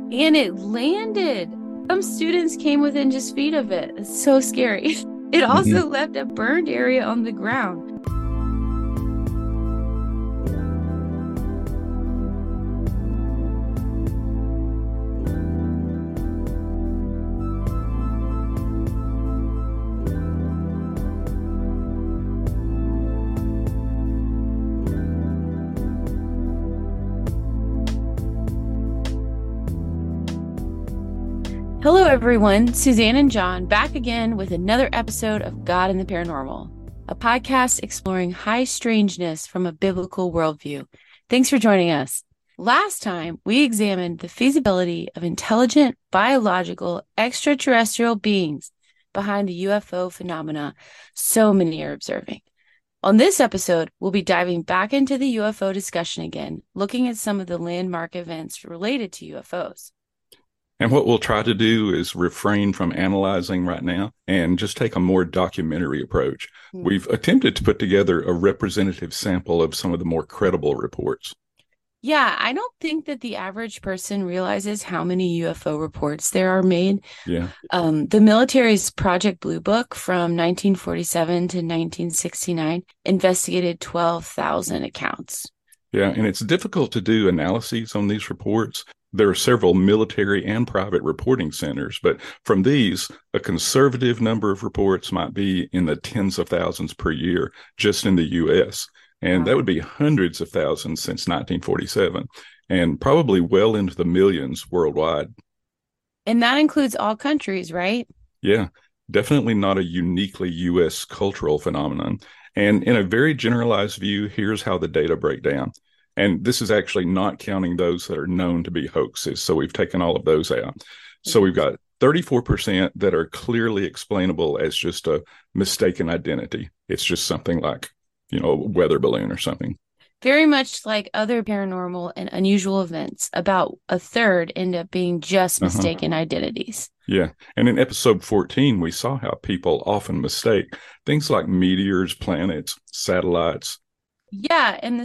And it landed. Some students came within just feet of it. It's so scary. It also left a burned area on the ground. Hello, everyone. Suzanne and John back again with another episode of God and the Paranormal, a podcast exploring high strangeness from a biblical worldview. Thanks for joining us. Last time, we examined the feasibility of intelligent, biological, extraterrestrial beings behind the UFO phenomena so many are observing. On this episode, we'll be diving back into the UFO discussion again, looking at some of the landmark events related to UFOs. And what we'll try to do is refrain from analyzing right now and just take a more documentary approach. We've attempted to put together a representative sample of some of the more credible reports. Yeah, I don't think that the average person realizes how many UFO reports there are made. Yeah. The military's Project Blue Book from 1947 to 1969 investigated 12,000 accounts. Yeah, and it's difficult to do analyses on these reports. There are several military and private reporting centers, but from these, a conservative number of reports might be in the tens of thousands per year just in the U.S., and that would be hundreds of thousands since 1947, and probably well into the millions worldwide. And that includes all countries, right? Yeah, definitely not a uniquely U.S. cultural phenomenon. And in a very generalized view, here's how the data break down. And this is actually not counting those that are known to be hoaxes. So we've taken all of those out. So we've got 34% that are clearly explainable as just a mistaken identity. It's just something like, a weather balloon or something. Very much like other paranormal and unusual events, about a third end up being just mistaken identities. Yeah. And in episode 14, we saw how people often mistake things like meteors, planets, satellites. Yeah, and the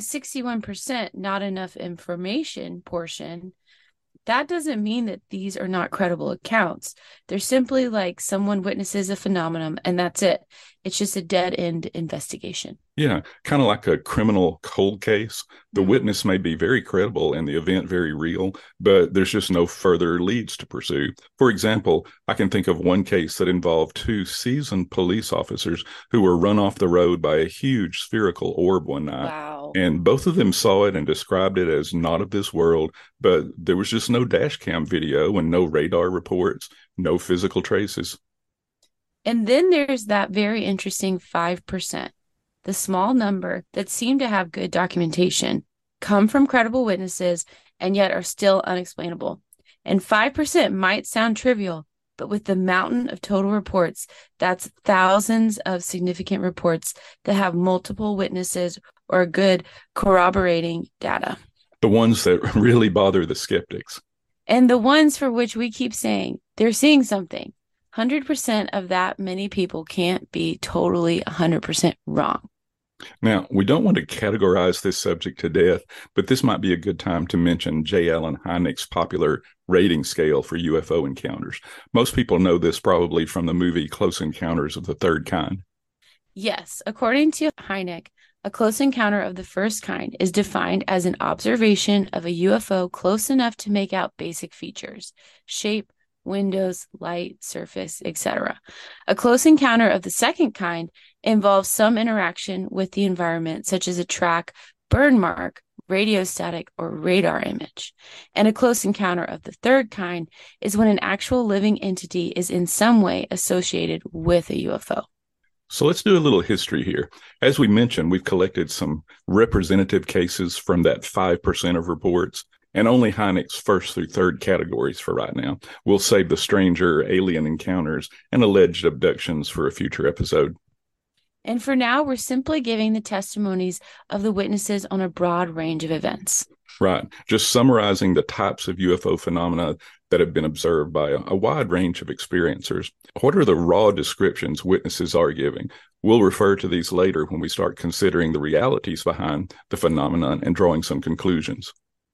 61% not enough information portion, that doesn't mean that these are not credible accounts. They're simply like someone witnesses a phenomenon and that's it. It's just a dead-end investigation. Yeah, kind of like a criminal cold case. The witness may be very credible and the event very real, but there's just no further leads to pursue. For example, I can think of one case that involved two seasoned police officers who were run off the road by a huge spherical orb one night. Wow. And both of them saw it and described it as not of this world, but there was just no dash cam video and no radar reports, no physical traces. And then there's that very interesting 5%. The small number that seem to have good documentation, come from credible witnesses, and yet are still unexplainable. And 5% might sound trivial, but with the mountain of total reports, that's thousands of significant reports that have multiple witnesses or good corroborating data. The ones that really bother the skeptics. And the ones for which we keep saying they're seeing something. 100% of that many people can't be totally 100% wrong. Now, we don't want to categorize this subject to death, but this might be a good time to mention J. Allen Hynek's popular rating scale for UFO encounters. Most people know this probably from the movie Close Encounters of the Third Kind. Yes, according to Hynek, a close encounter of the first kind is defined as an observation of a UFO close enough to make out basic features, shape, windows, light, surface, etc. A close encounter of the second kind involves some interaction with the environment, such as a track, burn mark, radio static, or radar image. And a close encounter of the third kind is when an actual living entity is in some way associated with a UFO. So let's do a little history here. As we mentioned, we've collected some representative cases from that 5% of reports, and only Hynek's first through third categories for right now. We'll save the stranger, alien encounters, and alleged abductions for a future episode. And for now, we're simply giving the testimonies of the witnesses on a broad range of events. Right. Just summarizing the types of UFO phenomena that have been observed by a wide range of experiencers. What are the raw descriptions witnesses are giving? We'll refer to these later when we start considering the realities behind the phenomenon and drawing some conclusions.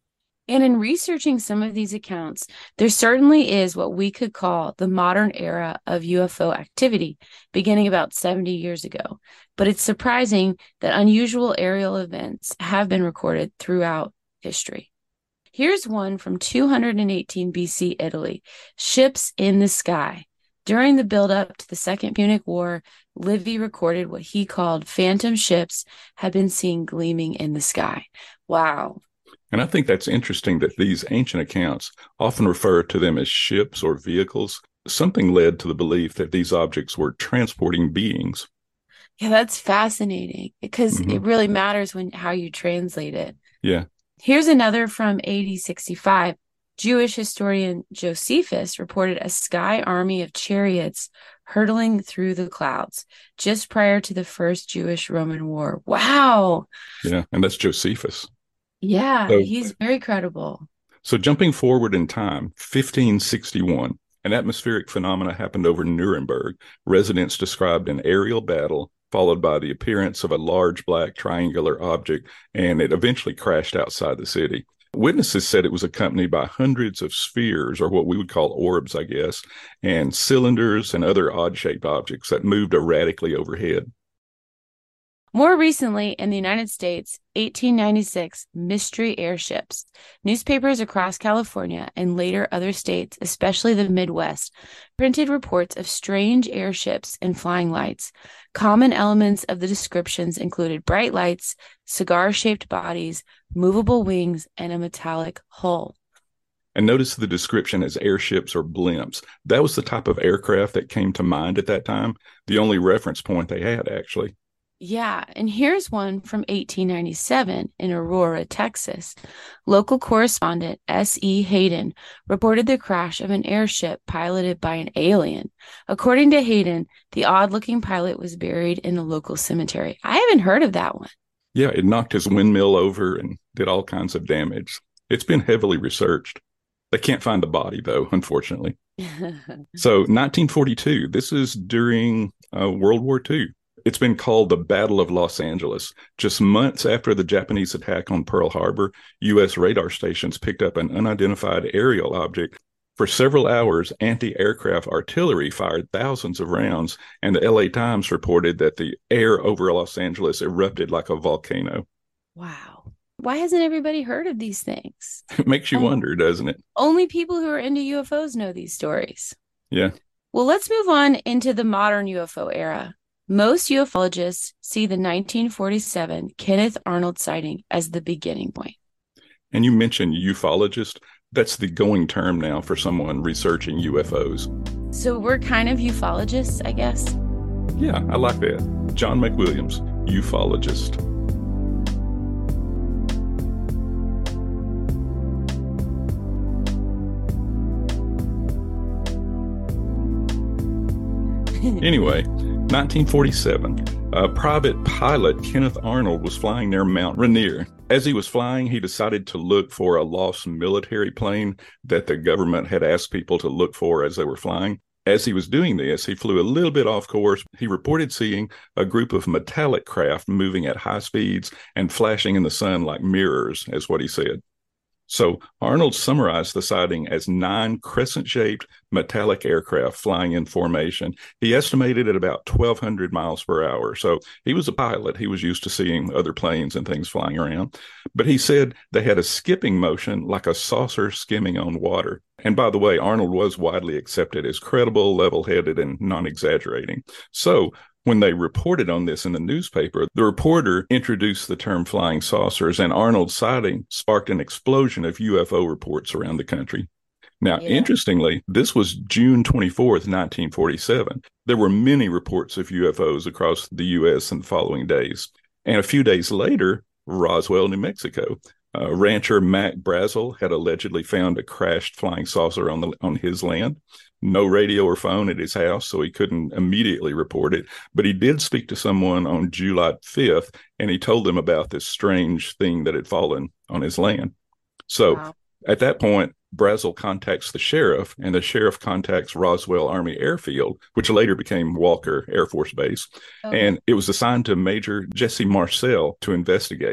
And in researching some of these accounts, there certainly is what we could call the modern era of UFO activity, beginning about 70 years ago. But it's surprising that unusual aerial events have been recorded throughout history. Here's one from 218 BC Italy, ships in the sky. During the buildup to the Second Punic War, Livy recorded what he called phantom ships had been seen gleaming in the sky. Wow. And I think that's interesting that these ancient accounts often refer to them as ships or vehicles. Something led to the belief that these objects were transporting beings. Yeah, that's fascinating because it really matters how you translate it. Yeah. Here's another from AD 65. Jewish historian Josephus reported a sky army of chariots hurtling through the clouds just prior to the First Jewish-Roman War. Wow. Yeah, and that's Josephus. Yeah, he's very credible. So jumping forward in time, 1561, an atmospheric phenomena happened over Nuremberg. Residents described an aerial battle followed by the appearance of a large black triangular object, and it eventually crashed outside the city. Witnesses said it was accompanied by hundreds of spheres, or what we would call orbs, I guess, and cylinders and other odd-shaped objects that moved erratically overhead. More recently, in the United States, 1896, mystery airships. Newspapers across California and later other states, especially the Midwest, printed reports of strange airships and flying lights. Common elements of the descriptions included bright lights, cigar-shaped bodies, movable wings, and a metallic hull. And notice the description as airships or blimps. That was the type of aircraft that came to mind at that time, the only reference point they had, actually. Yeah, and here's one from 1897 in Aurora, Texas. Local correspondent S.E. Hayden reported the crash of an airship piloted by an alien. According to Hayden, the odd-looking pilot was buried in a local cemetery. I haven't heard of that one. Yeah, it knocked his windmill over and did all kinds of damage. It's been heavily researched. They can't find the body, though, unfortunately. So 1942, this is during World War II. It's been called the Battle of Los Angeles. Just months after the Japanese attack on Pearl Harbor, U.S. radar stations picked up an unidentified aerial object. For several hours, anti-aircraft artillery fired thousands of rounds, and the L.A. Times reported that the air over Los Angeles erupted like a volcano. Wow. Why hasn't everybody heard of these things? It makes you wonder, doesn't it? Only people who are into UFOs know these stories. Yeah. Well, let's move on into the modern UFO era. Most ufologists see the 1947 Kenneth Arnold sighting as the beginning point. And you mentioned ufologist. That's the going term now for someone researching UFOs. So we're kind of ufologists, I guess. Yeah, I like that. John McWilliams, ufologist. Anyway, 1947, Private pilot Kenneth Arnold was flying near Mount Rainier. As he was flying, he decided to look for a lost military plane that the government had asked people to look for as they were flying. As he was doing this, he flew a little bit off course. He reported seeing a group of metallic craft moving at high speeds and flashing in the sun like mirrors, is what he said. So Arnold summarized the sighting as 9 crescent-shaped metallic aircraft flying in formation. He estimated at about 1,200 miles per hour. So he was a pilot. He was used to seeing other planes and things flying around. But he said they had a skipping motion like a saucer skimming on water. And by the way, Arnold was widely accepted as credible, level-headed, and non-exaggerating. So when they reported on this in the newspaper, the reporter introduced the term flying saucers, and Arnold's sighting sparked an explosion of UFO reports around the country. Now, Interestingly, this was June 24th, 1947. There were many reports of UFOs across the U.S. in the following days. And a few days later, Roswell, New Mexico, rancher Mac Brazel had allegedly found a crashed flying saucer on his land. No radio or phone at his house, so he couldn't immediately report it. But he did speak to someone on July 5th, and he told them about this strange thing that had fallen on his land. So At that point, Brazel contacts the sheriff, and the sheriff contacts Roswell Army Airfield, which later became Walker Air Force Base. And it was assigned to Major Jesse Marcel to investigate.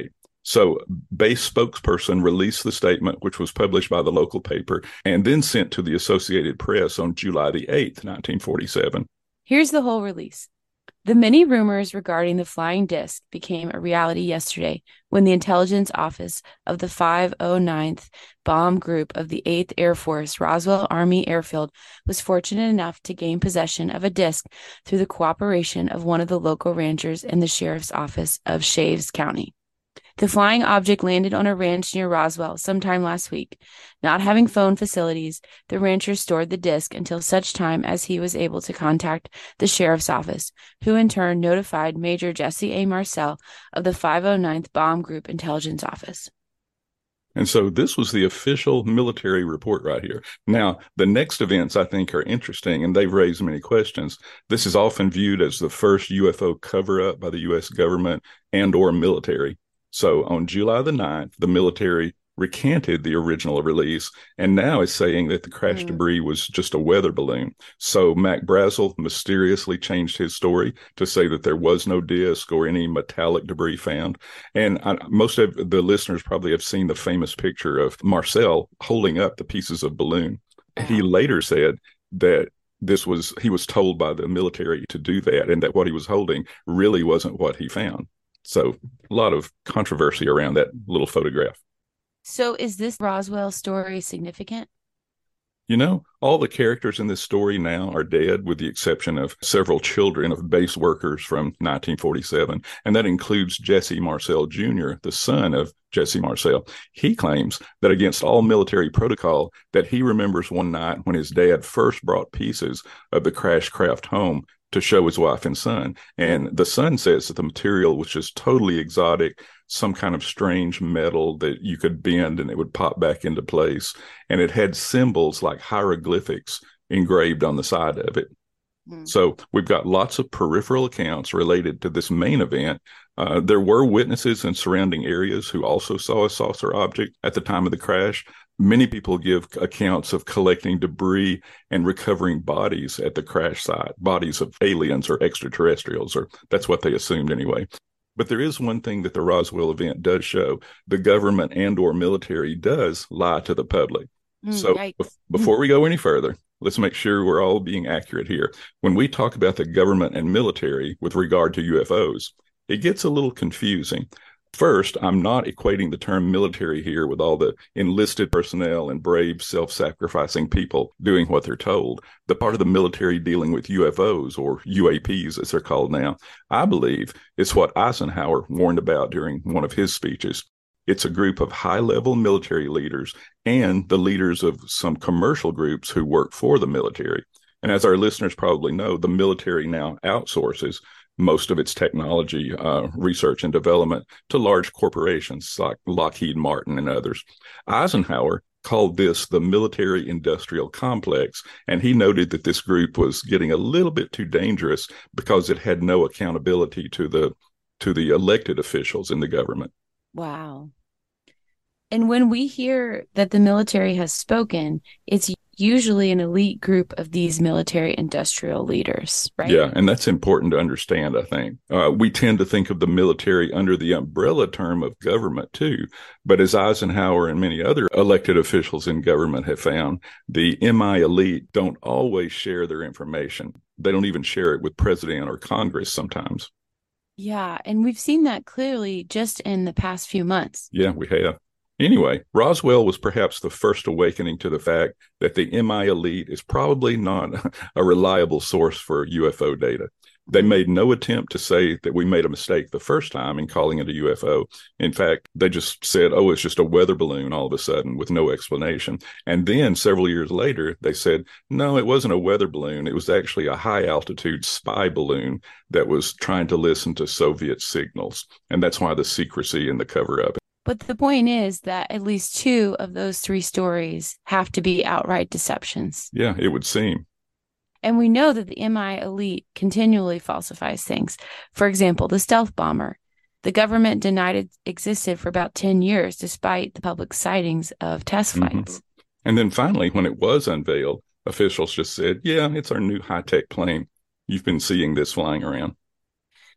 So base spokesperson released the statement, which was published by the local paper and then sent to the Associated Press on July the 8th, 1947. Here's the whole release. The many rumors regarding the flying disc became a reality yesterday when the intelligence office of the 509th Bomb Group of the 8th Air Force Roswell Army Airfield was fortunate enough to gain possession of a disc through the cooperation of one of the local ranchers in the sheriff's office of Shaves County. The flying object landed on a ranch near Roswell sometime last week. Not having phone facilities, the rancher stored the disc until such time as he was able to contact the sheriff's office, who in turn notified Major Jesse A. Marcel of the 509th Bomb Group Intelligence Office. And so this was the official military report right here. Now, the next events I think are interesting, and they've raised many questions. This is often viewed as the first UFO cover-up by the U.S. government and or military. So on July the 9th, the military recanted the original release and now is saying that the crash debris was just a weather balloon. So Mac Brazel mysteriously changed his story to say that there was no disc or any metallic debris found. And most of the listeners probably have seen the famous picture of Marcel holding up the pieces of balloon. He later said that he was told by the military to do that and that what he was holding really wasn't what he found. So a lot of controversy around that little photograph. So is this Roswell story significant? You know, all the characters in this story now are dead, with the exception of several children of base workers from 1947. And that includes Jesse Marcel Jr., the son of Jesse Marcel. He claims that against all military protocol, that he remembers one night when his dad first brought pieces of the crash craft home to show his wife and son. And the son says that the material was just totally exotic, some kind of strange metal that you could bend and it would pop back into place. And it had symbols like hieroglyphics engraved on the side of it. So we've got lots of peripheral accounts related to this main event. There were witnesses in surrounding areas who also saw a saucer object at the time of the crash. Many people give accounts of collecting debris and recovering bodies at the crash site, bodies of aliens or extraterrestrials, or that's what they assumed anyway. But there is one thing that the Roswell event does show. The government and or military does lie to the public. So before we go any further, let's make sure we're all being accurate here. When we talk about the government and military with regard to UFOs, it gets a little confusing. First, I'm not equating the term military here with all the enlisted personnel and brave, self-sacrificing people doing what they're told. The part of the military dealing with UFOs, or UAPs as they're called now, I believe is what Eisenhower warned about during one of his speeches. It's a group of high-level military leaders and the leaders of some commercial groups who work for the military. And as our listeners probably know, the military now outsources most of its technology research and development to large corporations like Lockheed Martin and others. Eisenhower called this the military-industrial complex, and he noted that this group was getting a little bit too dangerous because it had no accountability to the elected officials in the government. Wow. And when we hear that the military has spoken, it's usually an elite group of these military industrial leaders, right? Yeah, and that's important to understand, I think. We tend to think of the military under the umbrella term of government, too. But as Eisenhower and many other elected officials in government have found, the MI elite don't always share their information. They don't even share it with president or Congress sometimes. Yeah, and we've seen that clearly just in the past few months. Yeah, we have. Anyway, Roswell was perhaps the first awakening to the fact that the MI elite is probably not a reliable source for UFO data. They made no attempt to say that we made a mistake the first time in calling it a UFO. In fact, they just said, oh, it's just a weather balloon all of a sudden with no explanation. And then several years later, they said, no, it wasn't a weather balloon. It was actually a high altitude spy balloon that was trying to listen to Soviet signals. And that's why the secrecy and the cover up. But the point is that at least two of those three stories have to be outright deceptions. Yeah, it would seem. And we know that the MI elite continually falsifies things. For example, the stealth bomber. The government denied it existed for about 10 years, despite the public sightings of test flights. And then finally, when it was unveiled, officials just said, yeah, it's our new high-tech plane. You've been seeing this flying around.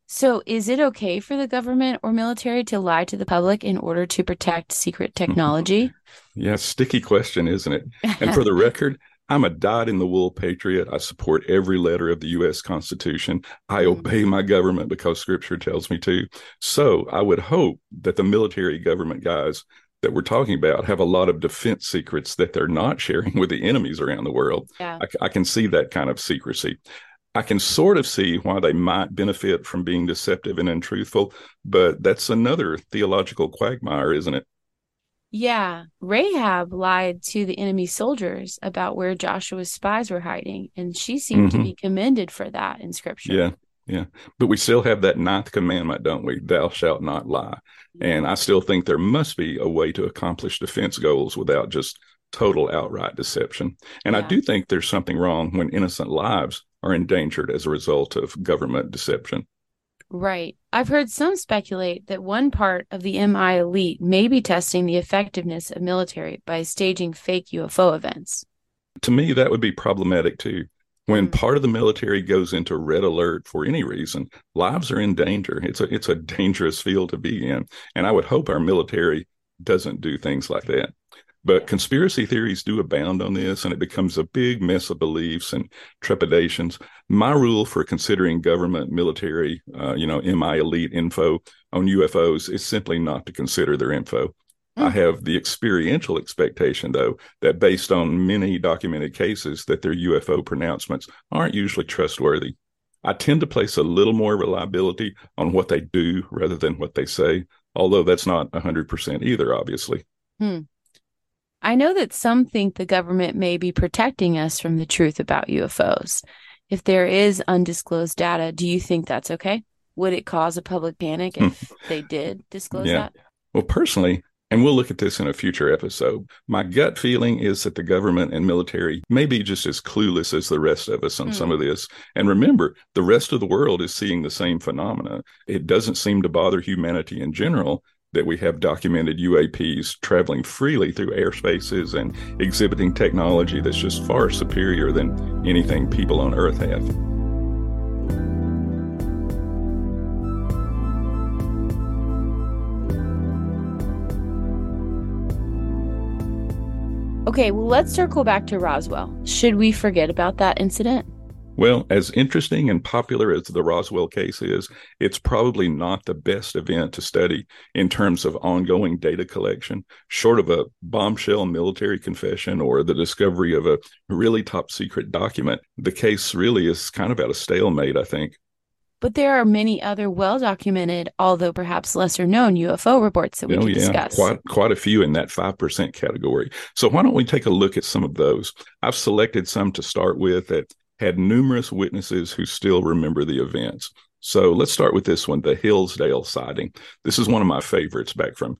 So, is it okay for the government or military to lie to the public in order to protect secret technology? Yeah, sticky question, isn't it? And for the record, I'm a dyed-in-the-wool patriot. I support every letter of the U.S. Constitution. I Mm, obey my government because Scripture tells me to. So I would hope that the military government guys that we're talking about have a lot of defense secrets that they're not sharing with the enemies around the world. yeah. I can see that kind of secrecy. I can sort of see why they might benefit from being deceptive and untruthful, but that's another theological quagmire, isn't it? Yeah. Rahab lied to the enemy soldiers about where Joshua's spies were hiding, and she seemed to Mm-hmm. be commended for that in scripture. Yeah, yeah. But we still have that ninth commandment, don't we? Thou shalt not lie. Yeah. And I still think there must be a way to accomplish defense goals without just total outright deception. And I Yeah. do think there's something wrong when innocent lives are endangered as a result of government deception. Right. I've heard some speculate that one part of the MI elite may be testing the effectiveness of military by staging fake UFO events. To me, that would be problematic too. When Mm, part of the military goes into red alert for any reason, lives are in danger. It's a dangerous field to be in, and I would hope our military doesn't do things like that. But yeah. conspiracy theories do abound on this, and it becomes a big mess of beliefs and trepidations. My rule for considering government, military, MI elite info on UFOs is simply not to consider their info. I Mm, have the experiential expectation, though, that based on many documented cases, that their UFO pronouncements aren't usually trustworthy. I tend to place a little more reliability on what they do rather than what they say, although that's not 100% either, obviously. hmm. I know that some think the government may be protecting us from the truth about UFOs. If there is undisclosed data, do you think that's okay? Would it cause a public panic if they did disclose Yeah. that? Well, personally, and we'll look at this in a future episode, my gut feeling is that the government and military may be just as clueless as the rest of us on some Hmm. of this. And remember, the rest of the world is seeing the same phenomena. It doesn't seem to bother humanity in general that we have documented UAPs traveling freely through airspaces and exhibiting technology that's just far superior than anything people on Earth have. Okay, well, let's circle back to Roswell. Should we forget about that incident? Well, as interesting and popular as the Roswell case is, it's probably not the best event to study in terms of ongoing data collection, short of a bombshell military confession or the discovery of a really top secret document. The case really is kind of at a stalemate, I think. But there are many other well documented, although perhaps lesser known UFO reports that we Oh could yeah, discuss. quite a few in that 5% category. So why don't we take a look at some of those? I've selected some to start with that had numerous witnesses who still remember the events. So let's start with this one, the Hillsdale sighting. This is one of my favorites back from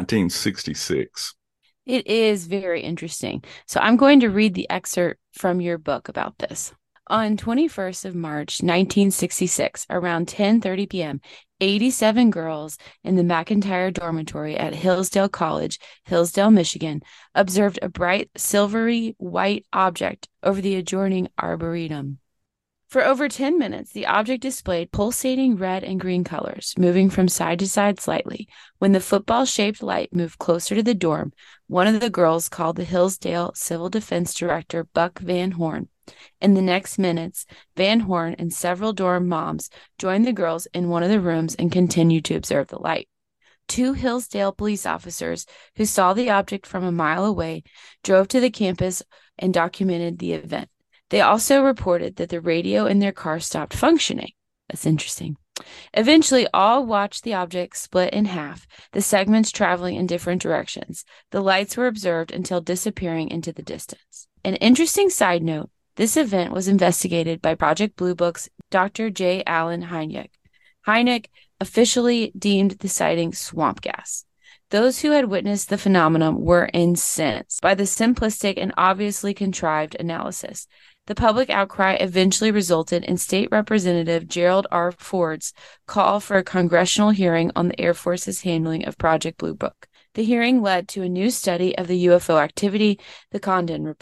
1966. It is very interesting. So I'm going to read the excerpt from your book about this. On 21st of March, 1966, around 10:30 p.m., 87 girls in the McIntyre dormitory at Hillsdale College, Hillsdale, Michigan, observed a bright silvery white object over the adjoining arboretum. For over 10 minutes, the object displayed pulsating red and green colors, moving from side to side slightly. When the football-shaped light moved closer to the dorm, one of the girls called the Hillsdale Civil Defense Director, Buck Van Horn. In the next minutes, Van Horn and several dorm moms joined the girls in one of the rooms and continued to observe the light. Two Hillsdale police officers who saw the object from a mile away drove to the campus and documented the event. They also reported that the radio in their car stopped functioning. That's interesting. Eventually, all watched the object split in half, the segments traveling in different directions. The lights were observed until disappearing into the distance. An interesting side note, this event was investigated by Project Blue Book's Dr. J. Allen Hynek. Hynek officially deemed the sighting swamp gas. Those who had witnessed the phenomenon were incensed by the simplistic and obviously contrived analysis. The public outcry eventually resulted in State Representative Gerald R. Ford's call for a congressional hearing on the Air Force's handling of Project Blue Book. The hearing led to a new study of the UFO activity, the Condon Report.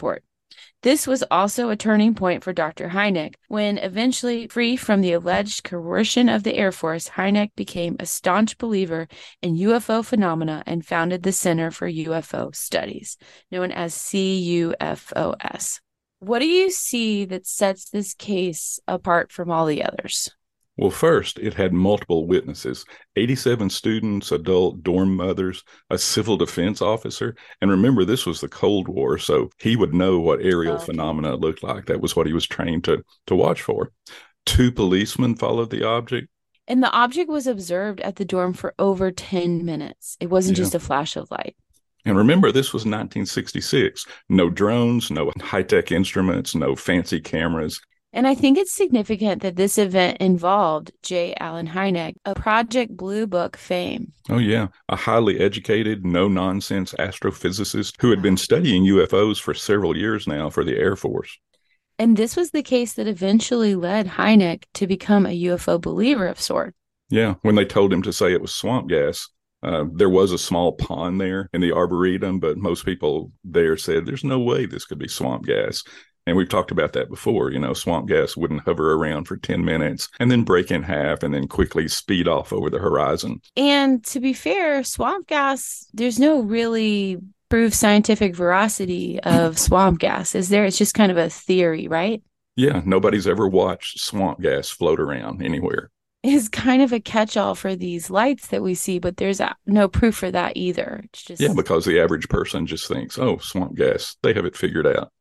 This was also a turning point for Dr. Hynek. When eventually free from the alleged coercion of the Air Force, Hynek became a staunch believer in UFO phenomena and founded the Center for UFO Studies, known as CUFOS. What do you see that sets this case apart from all the others? Well, first, it had multiple witnesses, 87 students, adult dorm mothers, a civil defense officer. And remember, this was the Cold War, so he would know what aerial phenomena looked like. That was what he was trained to watch for. 2 policemen followed the object. And the object was observed at the dorm for over 10 minutes. It wasn't just a flash of light. And remember, this was 1966. No drones, no high-tech instruments, no fancy cameras. And I think it's significant that this event involved J. Allen Hynek, a Project Blue Book fame. Oh, yeah. A highly educated, no-nonsense astrophysicist who had been studying UFOs for several years now for the Air Force. And this was the case that eventually led Hynek to become a UFO believer of sorts. Yeah, when they told him to say it was swamp gas, there was a small pond there in the Arboretum, but most people there said there's no way this could be swamp gas. And we've talked about that before. Swamp gas wouldn't hover around for 10 minutes and then break in half and then quickly speed off over the horizon. And to be fair, swamp gas, there's no really proved scientific veracity of swamp gas, is there? It's just kind of a theory, right? Yeah, nobody's ever watched swamp gas float around anywhere. Is kind of a catch-all for these lights that we see, but there's no proof for that either. It's just because the average person just thinks, oh, swamp gas, they have it figured out.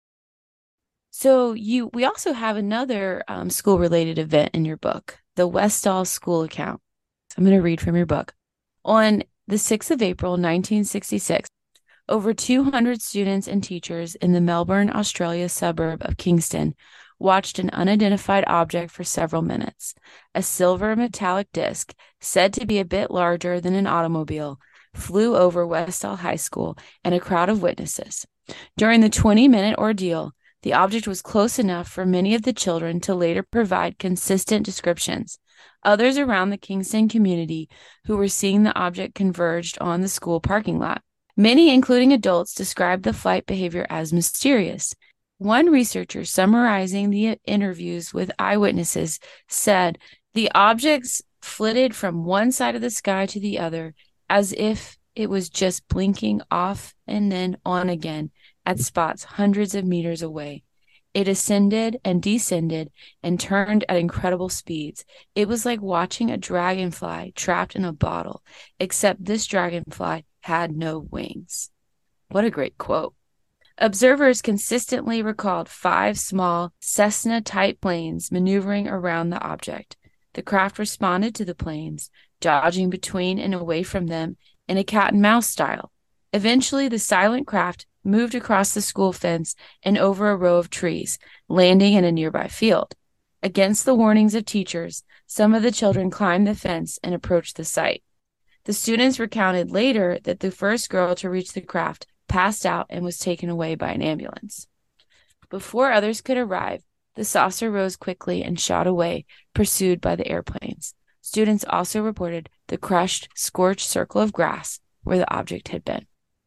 So we also have another school-related event in your book, the Westall School Account. So I'm going to read from your book. On the 6th of April, 1966, over 200 students and teachers in the Melbourne, Australia suburb of Kingston watched an unidentified object for several minutes. A silver metallic disc, said to be a bit larger than an automobile, flew over Westall High School and a crowd of witnesses. During the 20-minute ordeal, the object was close enough for many of the children to later provide consistent descriptions. Others around the Kingston community who were seeing the object converged on the school parking lot. Many, including adults, described the flight behavior as mysterious. One researcher summarizing the interviews with eyewitnesses said the objects flitted from one side of the sky to the other as if it was just blinking off and then on again at spots hundreds of meters away. It ascended and descended and turned at incredible speeds. It was like watching a dragonfly trapped in a bottle, except this dragonfly had no wings. What a great quote. Observers consistently recalled 5 small Cessna-type planes maneuvering around the object. The craft responded to the planes, dodging between and away from them in a cat-and-mouse style. Eventually, the silent craft moved across the school fence and over a row of trees, landing in a nearby field. Against the warnings of teachers, some of the children climbed the fence and approached the site. The students recounted later that the first girl to reach the craft passed out and was taken away by an ambulance. Before others could arrive, the saucer rose quickly and shot away, pursued by the airplanes. Students also reported the crushed, scorched circle of grass where the object had been.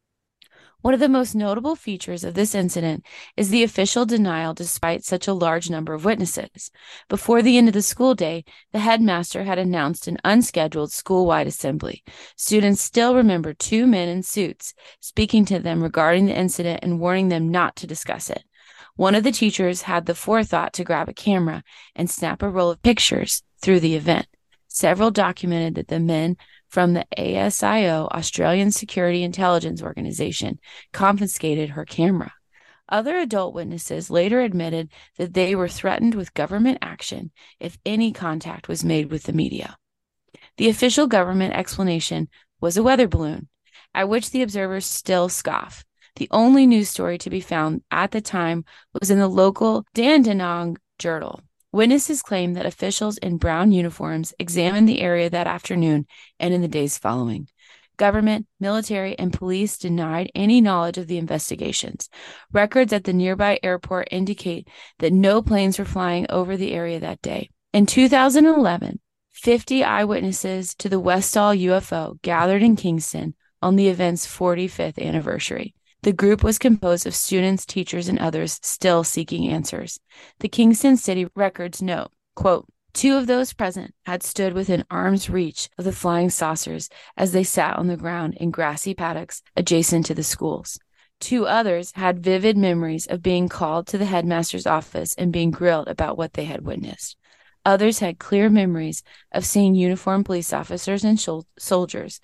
One of the most notable features of this incident is the official denial despite such a large number of witnesses. Before the end of the school day, the headmaster had announced an unscheduled school-wide assembly. Students still remember 2 men in suits speaking to them regarding the incident and warning them not to discuss it. One of the teachers had the forethought to grab a camera and snap a roll of pictures through the event. Several documented that the men from the ASIO, Australian Security Intelligence Organization, confiscated her camera. Other adult witnesses later admitted that they were threatened with government action if any contact was made with the media. The official government explanation was a weather balloon, at which the observers still scoff. The only news story to be found at the time was in the local Dandenong Journal. Witnesses claim that officials in brown uniforms examined the area that afternoon and in the days following. Government, military, and police denied any knowledge of the investigations. Records at the nearby airport indicate that no planes were flying over the area that day. In 2011, 50 eyewitnesses to the Westall UFO gathered in Kingston on the event's 45th anniversary. The group was composed of students, teachers, and others still seeking answers. The Kingston City records note, quote, two of those present had stood within arm's reach of the flying saucers as they sat on the ground in grassy paddocks adjacent to the schools. Two others had vivid memories of being called to the headmaster's office and being grilled about what they had witnessed. Others had clear memories of seeing uniformed police officers and soldiers.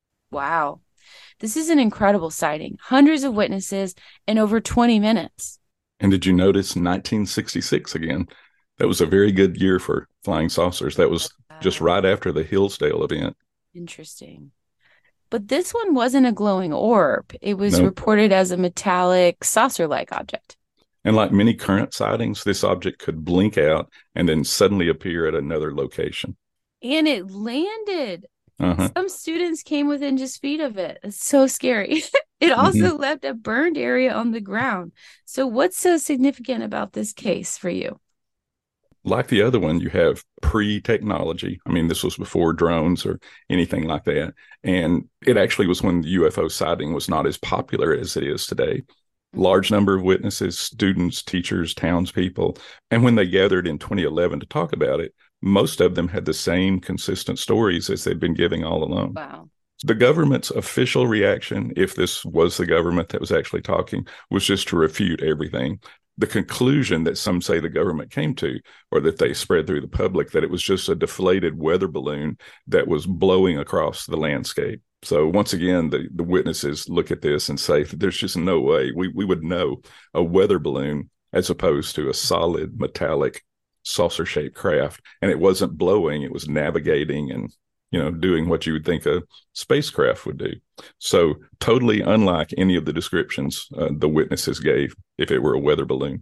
Wow. This is an incredible sighting. Hundreds of witnesses in over 20 minutes. And did you notice 1966 again? That was a very good year for flying saucers. That was just right after the Hillsdale event. Interesting. But this one wasn't a glowing orb. It was reported as a metallic saucer-like object. And like many current sightings, this object could blink out and then suddenly appear at another location. And it landed. Some students came within just feet of it. It's so scary. It also left a burned area on the ground. So what's so significant about this case for you? Like the other one, you have pre-technology. I mean, this was before drones or anything like that. And it actually was when the UFO sighting was not as popular as it is today. Large number of witnesses, students, teachers, townspeople. And when they gathered in 2011 to talk about it, most of them had the same consistent stories as they'd been giving all along. Wow. The government's official reaction, if this was the government that was actually talking, was just to refute everything. The conclusion that some say the government came to, or that they spread through the public, that it was just a deflated weather balloon that was blowing across the landscape. So once again, the witnesses look at this and say, there's just no way we would know a weather balloon as opposed to a solid metallic saucer-shaped craft. And it wasn't blowing, it was navigating and, doing what you would think a spacecraft would do. So totally unlike any of the descriptions the witnesses gave if it were a weather balloon.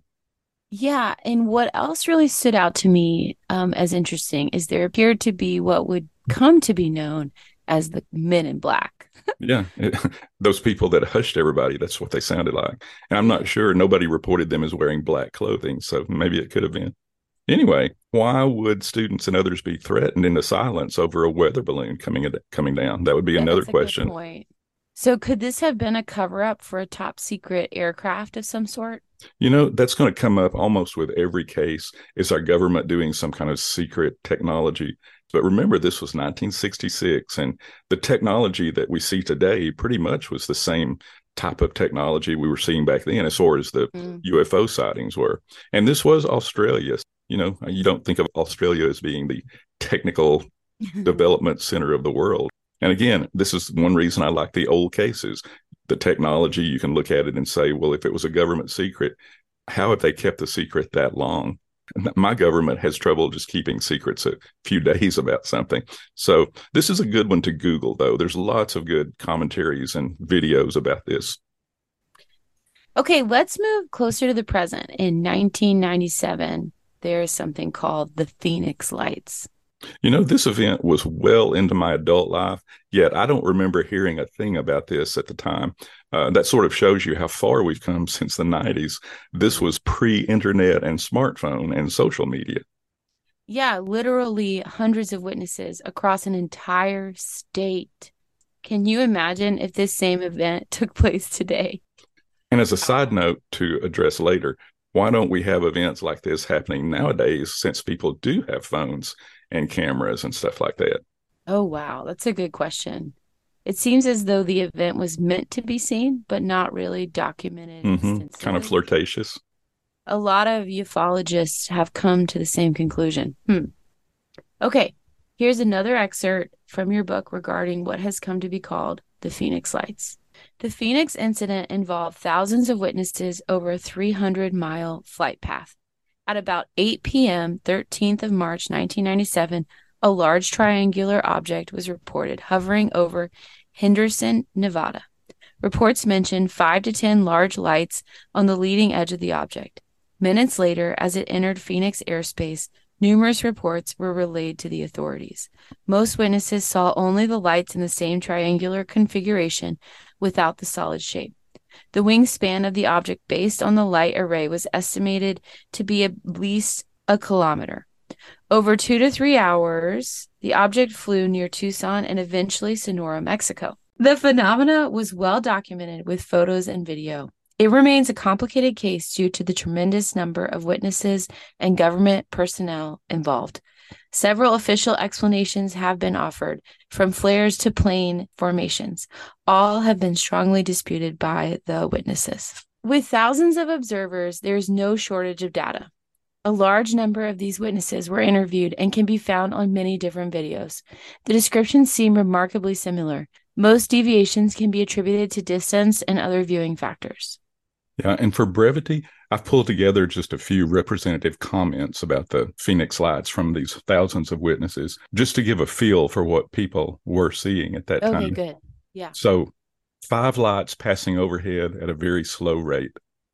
Yeah. And what else really stood out to me as interesting is there appeared to be what would come to be known as the Men in Black. Yeah. Those people that hushed everybody, that's what they sounded like. And I'm not sure, nobody reported them as wearing black clothing. So maybe it could have been. Anyway, why would students and others be threatened into silence over a weather balloon coming down? That would be another question. Good point. So could this have been a cover-up for a top secret aircraft of some sort? That's going to come up almost with every case. Is our government doing some kind of secret technology? But remember, this was 1966, and the technology that we see today pretty much was the same type of technology we were seeing back then as far as the UFO sightings were. And this was Australia. You don't think of Australia as being the technical development center of the world. And again, this is one reason I like the old cases. The technology, you can look at it and say, well, if it was a government secret, how have they kept the secret that long? My government has trouble just keeping secrets a few days about something. So this is a good one to Google, though. There's lots of good commentaries and videos about this. Okay, let's move closer to the present. In 1997, there is something called the Phoenix Lights. This event was well into my adult life, yet I don't remember hearing a thing about this at the time. That sort of shows you how far we've come since the 90s. This was pre-internet and smartphone and social media. Yeah, literally hundreds of witnesses across an entire state. Can you imagine if this same event took place today? And as a side note to address later, why don't we have events like this happening nowadays since people do have phones and cameras and stuff like that? Oh, wow. That's a good question. It seems as though the event was meant to be seen, but not really documented. Kind of flirtatious. A lot of ufologists have come to the same conclusion. Okay, here's another excerpt from your book regarding what has come to be called the Phoenix Lights. The Phoenix incident involved thousands of witnesses over a 300-mile flight path. At about 8 p.m., 13th of March, 1997, a large triangular object was reported hovering over Henderson, Nevada. Reports mentioned 5 to 10 large lights on the leading edge of the object. Minutes later, as it entered Phoenix airspace, numerous reports were relayed to the authorities. Most witnesses saw only the lights in the same triangular configuration without the solid shape. The wingspan of the object based on the light array was estimated to be at least a kilometer. Over 2 to 3 hours, the object flew near Tucson and eventually Sonora, Mexico. The phenomena was well documented with photos and video. It remains a complicated case due to the tremendous number of witnesses and government personnel involved. Several official explanations have been offered, from flares to plane formations. All have been strongly disputed by the witnesses. With thousands of observers, there is no shortage of data. A large number of these witnesses were interviewed and can be found on many different videos. The descriptions seem remarkably similar. Most deviations can be attributed to distance and other viewing factors. Yeah, and for brevity, I've pulled together just a few representative comments about the Phoenix Lights from these thousands of witnesses, just to give a feel for what people were seeing at that time. Okay, good. Yeah. So 5 lights passing overhead at a very slow rate.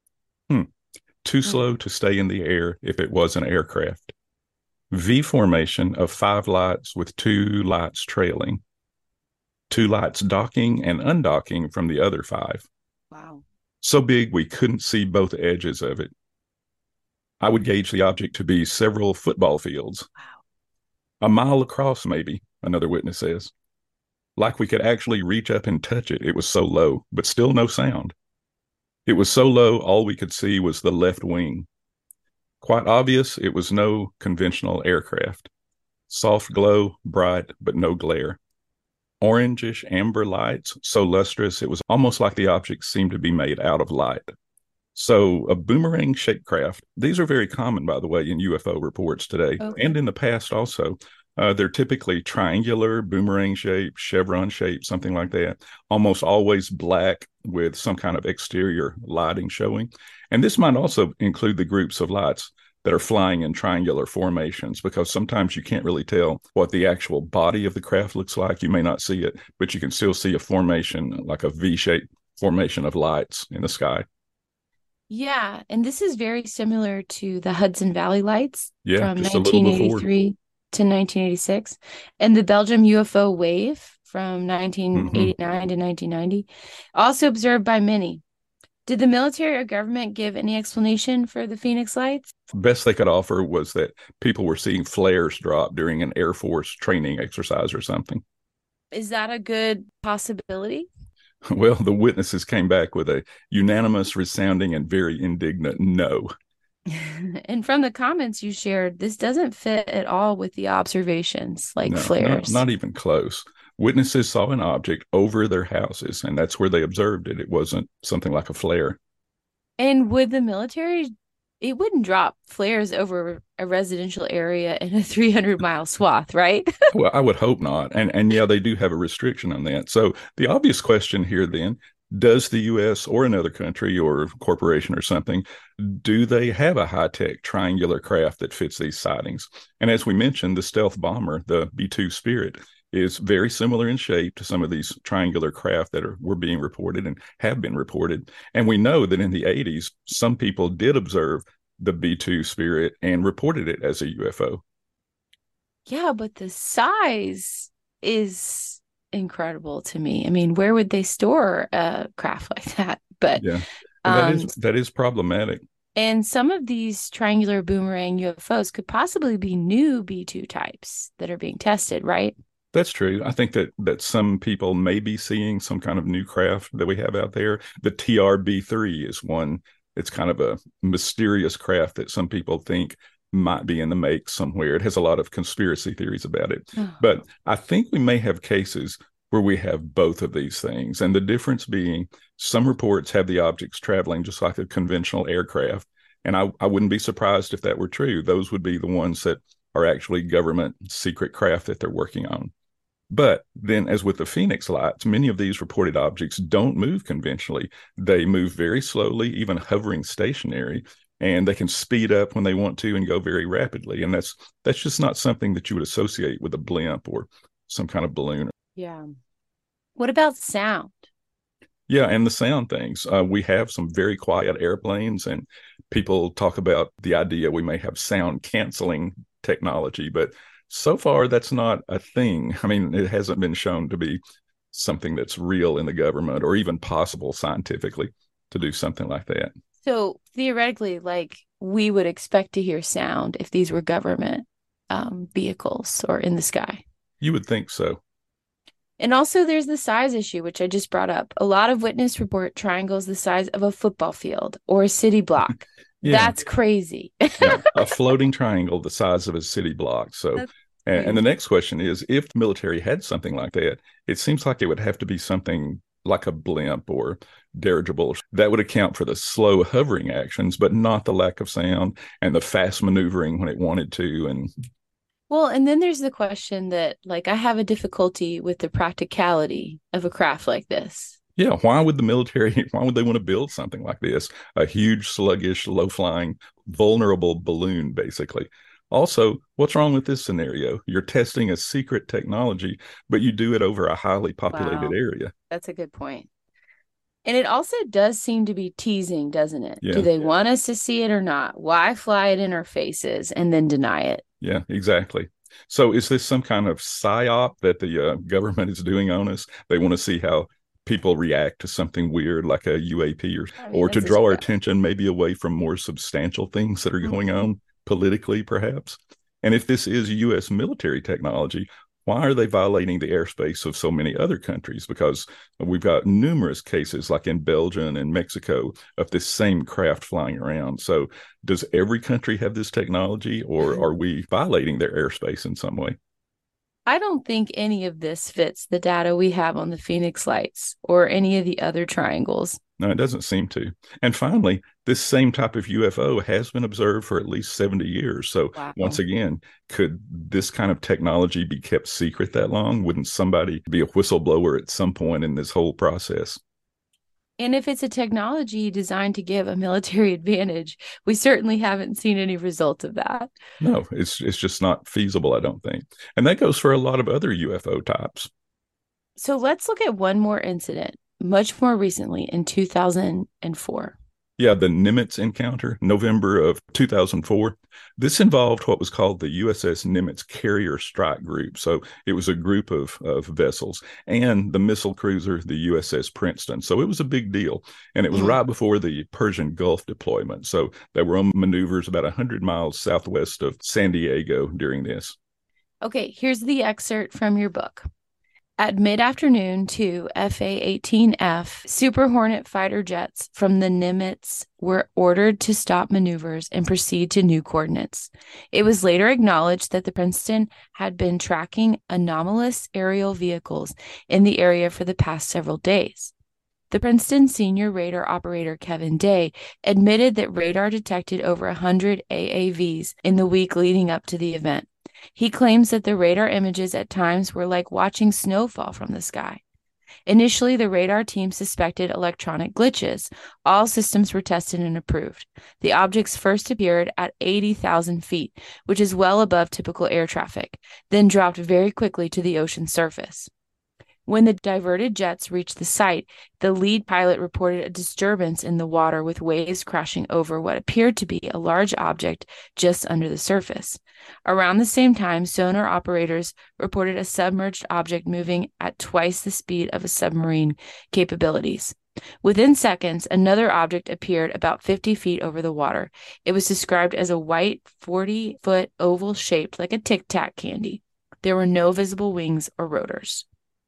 Too slow to stay in the air if it was an aircraft. V formation of 5 lights with 2 lights trailing. 2 lights docking and undocking from the other 5. Wow. So big we couldn't see both edges of it. I would gauge the object to be several football fields. Wow. A mile across, maybe, another witness says. Like we could actually reach up and touch it. It was so low, but still no sound. It was so low, all we could see was the left wing. Quite obvious it was no conventional aircraft. Soft glow, bright, but no glare. Orangish amber lights, so lustrous it was almost like the object seemed to be made out of light. So a boomerang-shaped craft, these are very common, by the way, in UFO reports today, and in the past also. They're typically triangular, boomerang shape, chevron shape, something like that. Almost always black with some kind of exterior lighting showing. And this might also include the groups of lights that are flying in triangular formations, because sometimes you can't really tell what the actual body of the craft looks like. You may not see it, but you can still see a formation, like a V-shaped formation of lights in the sky. Yeah, and this is very similar to the Hudson Valley Lights from Just a little before. 1983 to 1986, and the Belgium UFO wave from 1989 to 1990, also observed by many. Did the military or government give any explanation for the Phoenix Lights? Best they could offer was that people were seeing flares drop during an Air Force training exercise or something. Is that a good possibility? Well, the witnesses came back with a unanimous, resounding, and very indignant no. And from the comments you shared, this doesn't fit at all with the observations, like flares. Not even close. Witnesses saw an object over their houses, and that's where they observed it. It wasn't something like a flare. And would the military, it wouldn't drop flares over a residential area in a 300-mile swath, right? Well, I would hope not. And yeah, they do have a restriction on that. So the obvious question here then, does the U.S. or another country or corporation or something, do they have a high-tech triangular craft that fits these sightings? And as we mentioned, the stealth bomber, the B-2 Spirit, is very similar in shape to some of these triangular craft that were being reported and have been reported. And we know that in the 80s, some people did observe the B-2 Spirit and reported it as a UFO. Yeah, but the size is incredible to me. I mean, where would they store a craft like that? But yeah, well, that is problematic. And some of these triangular boomerang UFOs could possibly be new B-2 types that are being tested, right? That's true. I think that some people may be seeing some kind of new craft that we have out there. The TRB-3 is one. It's kind of a mysterious craft that some people think might be in the make somewhere. It has a lot of conspiracy theories about it. But I think we may have cases where we have both of these things. And the difference being some reports have the objects traveling just like a conventional aircraft. And I wouldn't be surprised if that were true. Those would be the ones that are actually government secret craft that they're working on. But then, as with the Phoenix Lights, many of these reported objects don't move conventionally. They move very slowly, even hovering stationary, and they can speed up when they want to and go very rapidly. And that's just not something that you would associate with a blimp or some kind of balloon. Yeah. What about sound? Yeah, and the sound things. We have some very quiet airplanes, and people talk about the idea we may have sound canceling technology, but so far, that's not a thing. I mean, it hasn't been shown to be something that's real in the government or even possible scientifically to do something like that. So theoretically, like we would expect to hear sound if these were government vehicles or in the sky. You would think so. And also, there's the size issue, which I just brought up. A lot of witness report triangles the size of a football field or a city block. Yeah. That's crazy. Yeah. A floating triangle the size of a city block. So, That's and the crazy. next question is, if the military had something like that, it seems like it would have to be something like a blimp or dirigible that would account for the slow hovering actions, but not the lack of sound and the fast maneuvering when it wanted to. And Well, and then there's the question that, like, I have a difficulty with the practicality of a craft like this. yeah, why would the military, why would they want to build something like this? A huge, sluggish, low flying, vulnerable balloon, basically. Also, what's wrong with this scenario? You're testing a secret technology, but you do it over a highly populated Wow, area. that's a good point. And it also does seem to be teasing, doesn't it? Do Yeah, they want us to see it or not? Why fly it in our faces and then deny it? yeah, exactly. So, is this some kind of psyop that the government is doing on us? They want to see how people react to something weird like a UAP, I mean, or to that's a draw our stretch. attention maybe away from more substantial things that are going Mhm. on politically, perhaps. And if this is U.S. military technology, why are they violating the airspace of so many other countries? Because we've got numerous cases, like in Belgium and Mexico, of this same craft flying around. So, does every country have this technology, or are we violating their airspace in some way? I don't think any of this fits the data we have on the Phoenix Lights or any of the other triangles. No, it doesn't seem to. And finally, this same type of UFO has been observed for at least 70 years. So, once Wow. again, could this kind of technology be kept secret that long? Wouldn't somebody be a whistleblower at some point in this whole process? And if it's a technology designed to give a military advantage, we certainly haven't seen any result of that. No, it's just not feasible, I don't think. And that goes for a lot of other UFO types. So let's look at one more incident, much more recently in 2004. Yeah, the Nimitz encounter, November of 2004. This involved what was called the USS Nimitz Carrier Strike Group. So it was a group of vessels and the missile cruiser, the USS Princeton. So it was a big deal. And it was Mhm. right before the Persian Gulf deployment. So they were on maneuvers about 100 miles southwest of San Diego during this. Okay, here's the excerpt from your book. At mid afternoon, two FA 18F Super Hornet fighter jets from the Nimitz were ordered to stop maneuvers and proceed to new coordinates. It was later acknowledged that the Princeton had been tracking anomalous aerial vehicles in the area for the past several days. The Princeton senior radar operator Kevin Day admitted that radar detected over 100 AAVs in the week leading up to the event. He claims that the radar images at times were like watching snow fall from the sky. Initially, the radar team suspected electronic glitches. All systems were tested and approved. The objects first appeared at 80,000 feet, which is well above typical air traffic, then dropped very quickly to the ocean surface. When the diverted jets reached the site, the lead pilot reported a disturbance in the water with waves crashing over what appeared to be a large object just under the surface. Around the same time, sonar operators reported a submerged object moving at twice the speed of a submarine capabilities. Within seconds, another object appeared about 50 feet over the water. It was described as a white 40-foot oval shaped like a Tic Tac candy. There were no visible wings or rotors.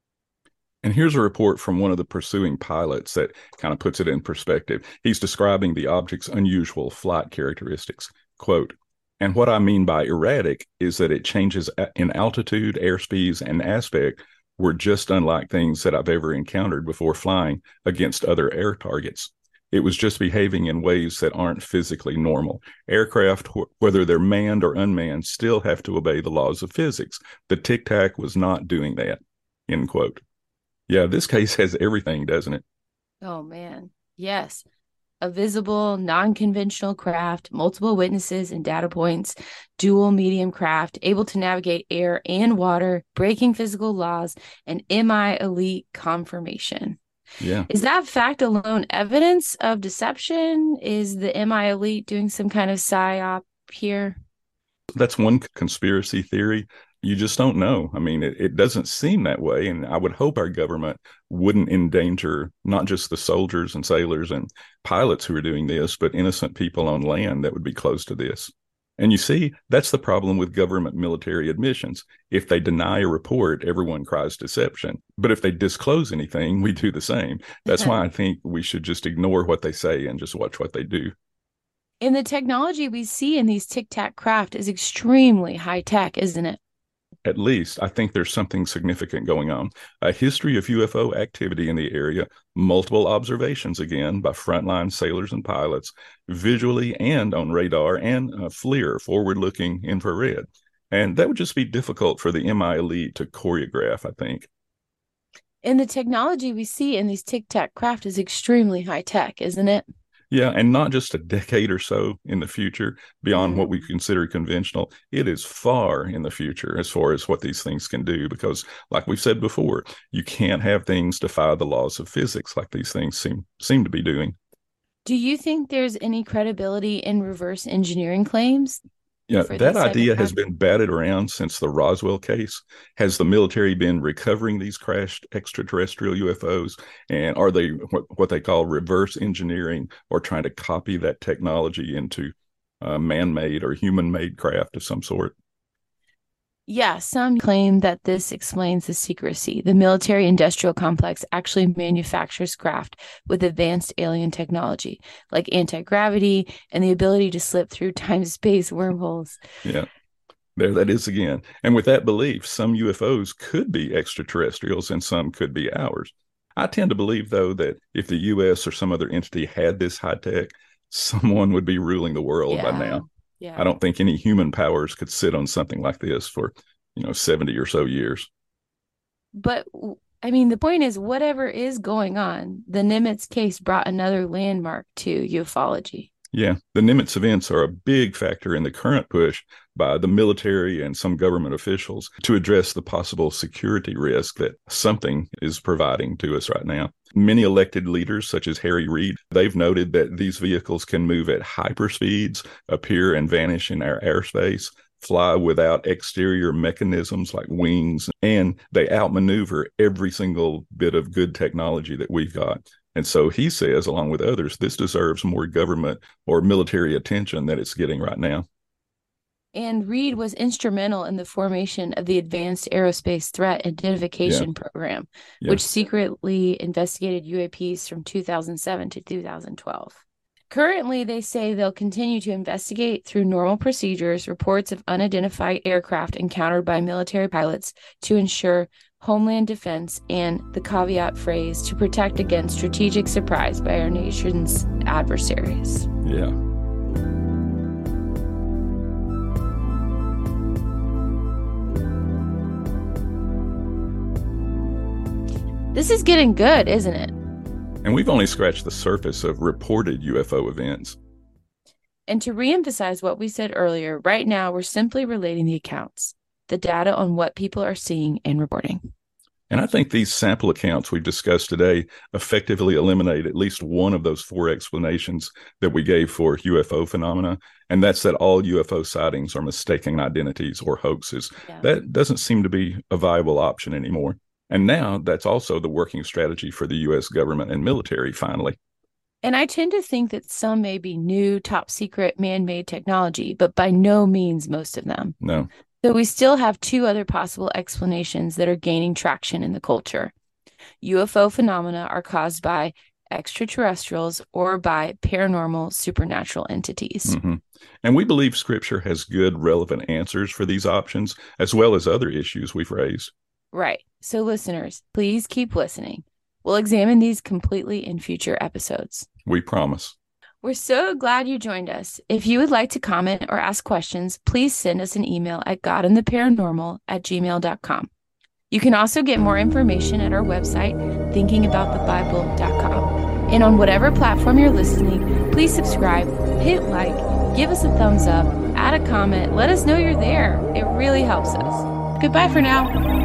And here's a report from one of the pursuing pilots that kind of puts it in perspective. He's describing the object's unusual flight characteristics. Quote, and what I mean by erratic is that it changes in altitude, airspeeds, and aspect were just unlike things that I've ever encountered before flying against other air targets. It was just behaving in ways that aren't physically normal. Aircraft, whether they're manned or unmanned, still have to obey the laws of physics. The Tic Tac was not doing that, end quote. Yeah, this case has everything, doesn't it? Oh, man. Yes. A visible, non conventional craft, multiple witnesses and data points, dual medium craft, able to navigate air and water, breaking physical laws, and MI elite confirmation. Yeah. Is that fact alone evidence of deception? Is the MI elite doing some kind of psyop here? That's one conspiracy theory. You just don't know. I mean, it doesn't seem that way. And I would hope our government wouldn't endanger not just the soldiers and sailors and pilots who are doing this, but innocent people on land that would be close to this. And you see, that's the problem with government military admissions. If they deny a report, everyone cries deception. But if they disclose anything, we do the same. That's why I think we should just ignore what they say and just watch what they do. And the technology we see in these Tic Tac craft is extremely high tech, isn't it? At least I think there's something significant going on. A history of UFO activity in the area, multiple observations again by frontline sailors and pilots, visually and on radar and FLIR, forward-looking infrared. And that would just be difficult for the MI elite to choreograph, I think. And the technology we see in these Tic Tac craft is extremely high tech, isn't it? Yeah, and not just a decade or so in the future beyond what we consider conventional. It is far in the future as far as what these things can do, because like we've said before, you can't have things defy the laws of physics like these things seem to be doing. Do you think there's any credibility in reverse engineering claims? Yeah, that idea has been batted around since the Roswell case. Has the military been recovering these crashed extraterrestrial UFOs? And are they what they call reverse engineering, or trying to copy that technology into man-made or human-made craft of some sort? Yeah, some claim that this explains the secrecy. The military industrial complex actually manufactures craft with advanced alien technology, like anti-gravity and the ability to slip through time-space wormholes. Yeah, there that is again. And with that belief, some UFOs could be extraterrestrials and some could be ours. I tend to believe, though, that if the U.S. or some other entity had this high tech, someone would be ruling the world by now. Yeah. I don't think any human powers could sit on something like this for, 70 or so years. But I mean, the point is, whatever is going on, the Nimitz case brought another landmark to ufology. Yeah, the Nimitz events are a big factor in the current push by the military and some government officials to address the possible security risk that something is providing to us right now. Many elected leaders, such as Harry Reid, they've noted that these vehicles can move at hyperspeeds, appear and vanish in our airspace, fly without exterior mechanisms like wings, and they outmaneuver every single bit of good technology that we've got. And so he says, along with others, this deserves more government or military attention than it's getting right now. And Reid was instrumental in the formation of the Advanced Aerospace Threat Identification Program, which secretly investigated UAPs from 2007 to 2012. Currently, they say they'll continue to investigate through normal procedures reports of unidentified aircraft encountered by military pilots to ensure homeland defense and the caveat phrase to protect against strategic surprise by our nation's adversaries. Yeah. This is getting good, isn't it? And we've only scratched the surface of reported UFO events. And to reemphasize what we said earlier, right now we're simply relating the accounts, the data on what people are seeing and reporting. And I think these sample accounts we've discussed today effectively eliminate at least one of those four explanations that we gave for UFO phenomena, and that's that all UFO sightings are mistaken identities or hoaxes. Yeah. That doesn't seem to be a viable option anymore. And now that's also the working strategy for the U.S. government and military, finally. And I tend to think that some may be new, top secret, man-made technology, but by no means most of them. No. So we still have two other possible explanations that are gaining traction in the culture. UFO phenomena are caused by extraterrestrials or by paranormal supernatural entities. Mm-hmm. And we believe Scripture has good, relevant answers for these options, as well as other issues we've raised. Right. So listeners, please keep listening. We'll examine these completely in future episodes. We promise. We're so glad you joined us. If you would like to comment or ask questions, please send us an email at godandtheparanormal@gmail.com. You can also get more information at our website, thinkingaboutthebible.com. And on whatever platform you're listening, please subscribe, hit like, give us a thumbs up, add a comment, let us know you're there. It really helps us. Goodbye for now.